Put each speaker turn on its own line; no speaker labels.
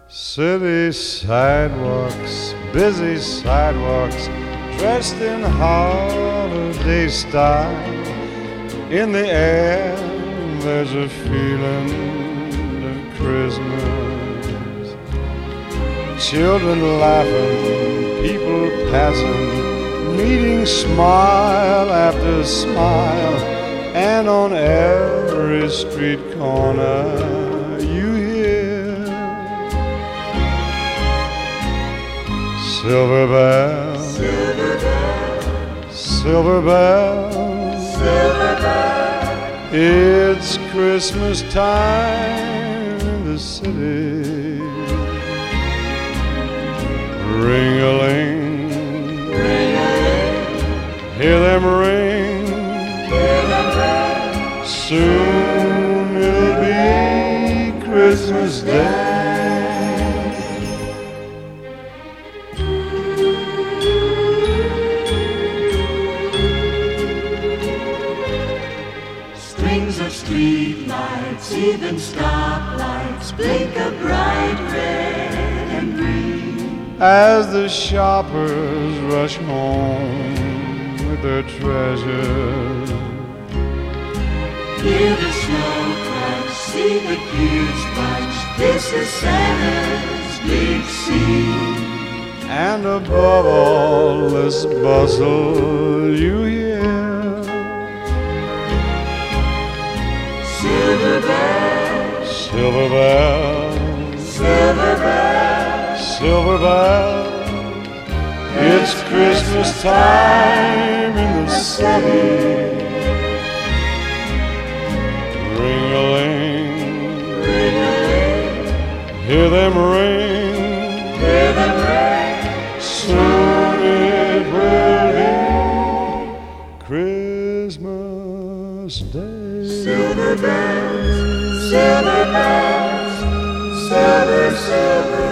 City sidewalks, busy sidewalks, dressed in holiday style. In the air, there's a feeling of Christmas. Children laughing, people passing, meeting smile after smile, and on every street corner you hear silver bells,
Silver bells,
silver bells,
silver bells.
it's Christmas time in the city. Ring-a-ling,
Ring-a-ling,
hear them ring.
hear them ring.
Soon it'll be Christmas Day.
Strings of street lights, even stoplights, blink a bright red and green.
As the shoppers rush home with their treasures,
Hear the snow crunch, see the kids bunch. This is Santa's big scene.
and above all this bustle you hear
Silver bells,
silver bells,
silver bells.
silver bells. It's Christmas time in the city. Ring-a-ling,
Ring-a-ling,
hear them ring.
hear them ring.
Soon it will be Christmas Day.
Silver bells, silver bells, silver, silver